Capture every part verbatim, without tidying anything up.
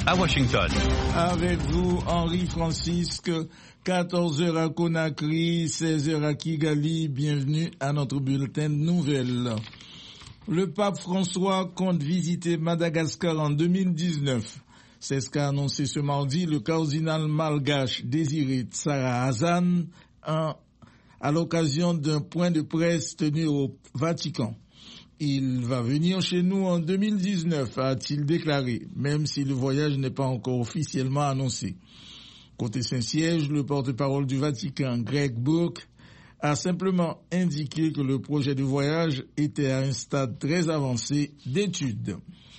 à Washington. Avec vous, Henri Francisque, quatorze heures à Conakry, seize heures à Kigali. Bienvenue à notre bulletin de nouvelles. Le pape François compte visiter Madagascar en deux mille dix-neuf. C'est ce qu'a annoncé ce mardi le cardinal malgache Désiré Tsara Hassan à l'occasion d'un point de presse tenu au Vatican. Il va venir chez nous en deux mille dix-neuf, a-t-il déclaré, même si le voyage n'est pas encore officiellement annoncé. Côté Saint-Siège, le porte-parole du Vatican, Greg Burke, a simplement indiqué que le projet de voyage était à un stade très avancé d'étude.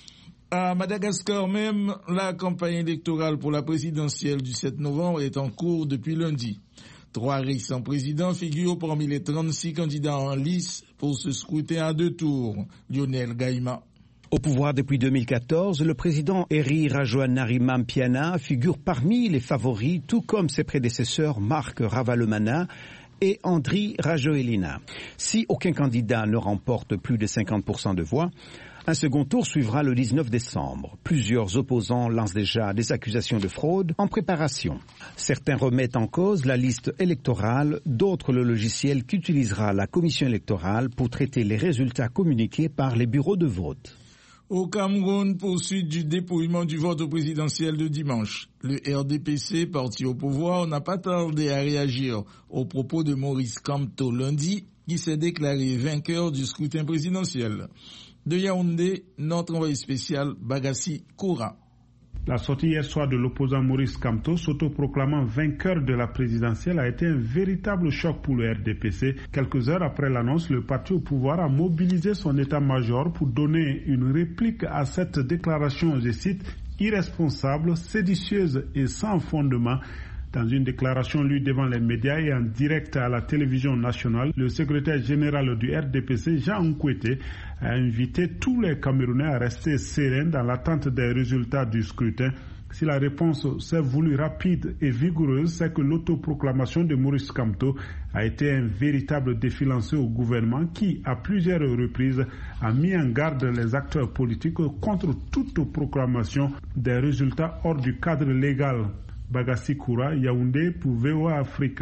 À Madagascar même, la campagne électorale pour la présidentielle du sept novembre est en cours depuis lundi. Trois récents présidents figurent parmi les trente-six candidats en lice pour ce scrutin à deux tours. Lionel Gaïma. Au pouvoir depuis deux mille quatorze, le président Heri Rajoelinarimampiana figure parmi les favoris, tout comme ses prédécesseurs Marc Ravalomanana et Andry Rajoelina. Si aucun candidat ne remporte plus de cinquante pour cent de voix, un second tour suivra le dix-neuf décembre. Plusieurs opposants lancent déjà des accusations de fraude en préparation. Certains remettent en cause la liste électorale, d'autres le logiciel qu'utilisera la commission électorale pour traiter les résultats communiqués par les bureaux de vote. Au Cameroun, poursuite du dépouillement du vote au présidentiel de dimanche. Le R D P C, parti au pouvoir, n'a pas tardé à réagir aux propos de Maurice Kamto lundi, qui s'est déclaré vainqueur du scrutin présidentiel. De Yaoundé, notre envoyé spécial Bagassi Koura. La sortie hier soir de l'opposant Maurice Kamto, s'autoproclamant vainqueur de la présidentielle, a été un véritable choc pour le R D P C. Quelques heures après l'annonce, le parti au pouvoir a mobilisé son état-major pour donner une réplique à cette déclaration, je cite, irresponsable, séditieuse et sans fondement. Dans une déclaration lue devant les médias et en direct à la télévision nationale, le secrétaire général du R D P C, Jean Nkwete, a invité tous les Camerounais à rester sereins dans l'attente des résultats du scrutin. Si la réponse s'est voulue rapide et vigoureuse, c'est que l'autoproclamation de Maurice Kamto a été un véritable défi lancé au gouvernement qui, à plusieurs reprises, a mis en garde les acteurs politiques contre toute proclamation des résultats hors du cadre légal. Bagassi Koura, Yaoundé pour V O A Afrique.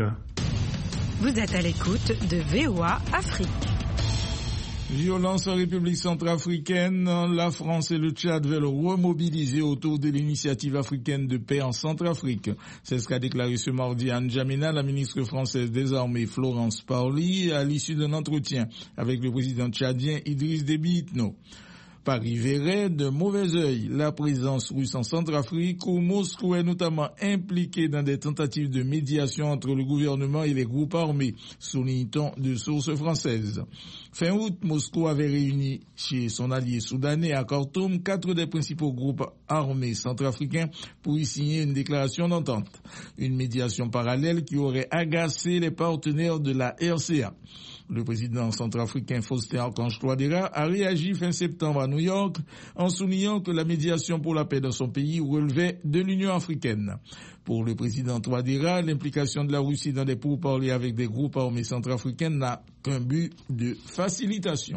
Vous êtes à l'écoute de V O A Afrique. Violence en République centrafricaine, la France et le Tchad veulent remobiliser autour de l'initiative africaine de paix en Centrafrique. C'est ce qu'a déclaré ce mardi à N'Djamena la ministre française des Armées Florence Parly à l'issue d'un entretien avec le président tchadien Idriss Déby Itno. Paris verrait de mauvais œil la présence russe en Centrafrique où Moscou est notamment impliqué dans des tentatives de médiation entre le gouvernement et les groupes armés, souligne-t-on de sources françaises. Fin août, Moscou avait réuni chez son allié soudanais à Khartoum quatre des principaux groupes armés centrafricains pour y signer une déclaration d'entente. Une médiation parallèle qui aurait agacé les partenaires de la R C A. Le président centrafricain Faustin Archange Touadéra a réagi fin septembre à New York en soulignant que la médiation pour la paix dans son pays relevait de l'Union africaine. Pour le président Touadéra, l'implication de la Russie dans des pourparlers avec des groupes armés centrafricains n'a qu'un but de facilitation.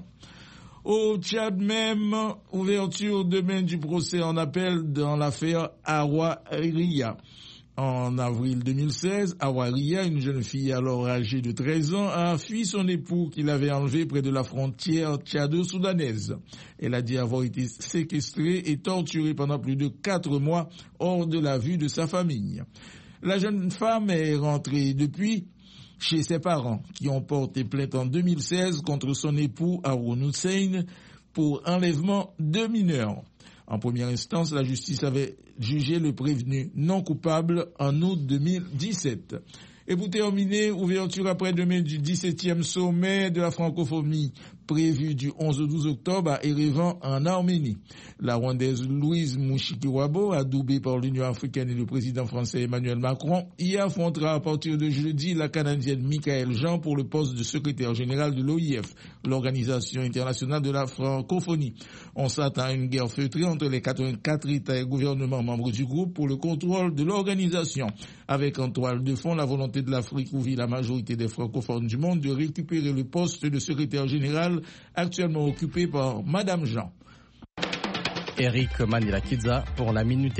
Au Tchad même, ouverture demain du procès en appel dans l'affaire Awa Ria. En avril deux mille seize, Awa Ria, une jeune fille alors âgée de treize ans, a fui son époux qu'il avait enlevé près de la frontière tchado-soudanaise. Elle a dit avoir été séquestrée et torturée pendant plus de quatre mois hors de la vue de sa famille. La jeune femme est rentrée depuis chez ses parents qui ont porté plainte en deux mille seize contre son époux Haroun Hussein pour enlèvement de mineurs. En première instance, la justice avait jugé le prévenu non coupable en août deux mille dix-sept. Et pour terminer, ouverture après-demain du dix-septième sommet de la francophonie prévu du onze au douze octobre à Erevan en Arménie. La Rwandaise Louise Mushikiwabo, adoubée par l'Union africaine et le président français Emmanuel Macron, y affrontera à partir de jeudi la Canadienne Michaëlle Jean pour le poste de secrétaire général de l'O I F, l'Organisation internationale de la francophonie. On s'attend à une guerre feutrée entre les quatre-vingt-quatre États et gouvernements membres du groupe pour le contrôle de l'organisation, avec en toile de fond la volonté de l'Afrique où vit la majorité des francophones du monde de récupérer le poste de secrétaire général actuellement occupé par Madame Jean. Eric Manilakidza pour la minute.